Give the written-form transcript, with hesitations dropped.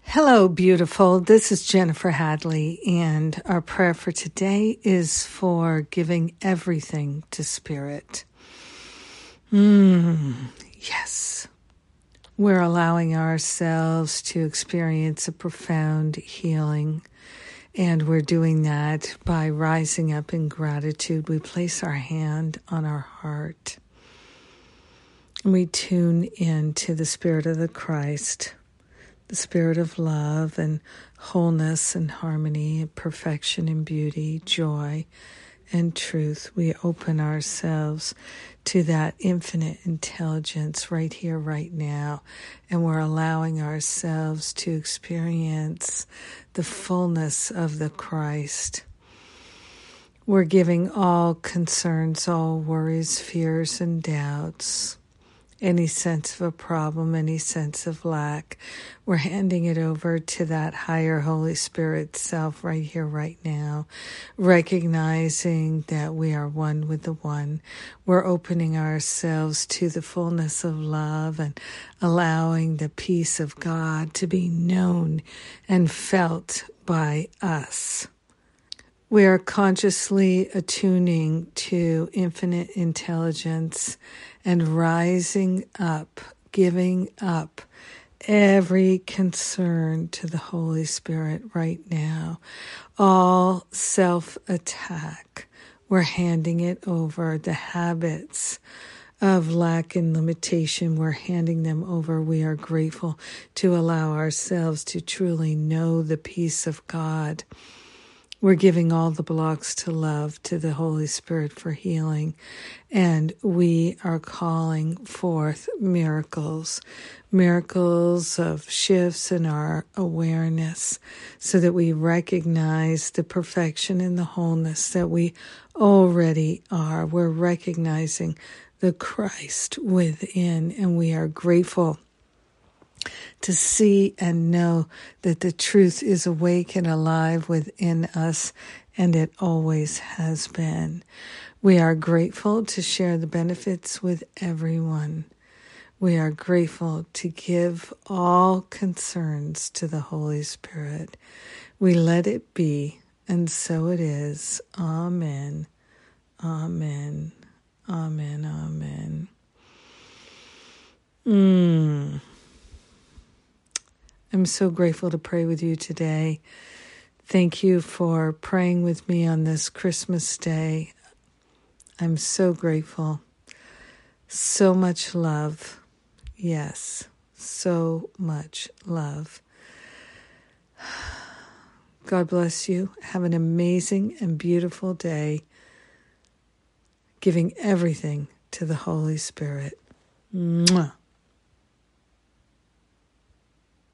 Hello, beautiful. This is Jennifer Hadley, and our prayer for today is for giving everything to Spirit. Yes. We're allowing ourselves to experience a profound healing, and we're doing that by rising up in gratitude. We place our hand on our heart, and we tune into the Spirit of the Christ, the Spirit of love and wholeness and harmony, perfection and beauty, joy and truth. We open ourselves to that infinite intelligence right here, right now, and we're allowing ourselves to experience the fullness of the Christ. We're giving all concerns, all worries, fears, and doubts, any sense of a problem, any sense of lack, we're handing it over to that higher Holy Spirit self right here, right now, recognizing that we are one with the one. We're opening ourselves to the fullness of love and allowing the peace of God to be known and felt by us. We are consciously attuning to infinite intelligence and rising up, giving up every concern to the Holy Spirit right now. All self-attack, we're handing it over. The habits of lack and limitation, we're handing them over. We are grateful to allow ourselves to truly know the peace of God. We're giving all the blocks to love to the Holy Spirit for healing, and we are calling forth miracles of shifts in our awareness so that we recognize the perfection and the wholeness that we already are. We're recognizing the Christ within, and we are grateful to see and know that the truth is awake and alive within us, and it always has been. We are grateful to share the benefits with everyone. We are grateful to give all concerns to the Holy Spirit. We let it be, and so it is. Amen. Amen. Amen. Amen. I'm so grateful to pray with you today. Thank you for praying with me on this Christmas day. I'm so grateful. So much love. Yes, so much love. God bless you. Have an amazing and beautiful day, giving everything to the Holy Spirit. Mwah.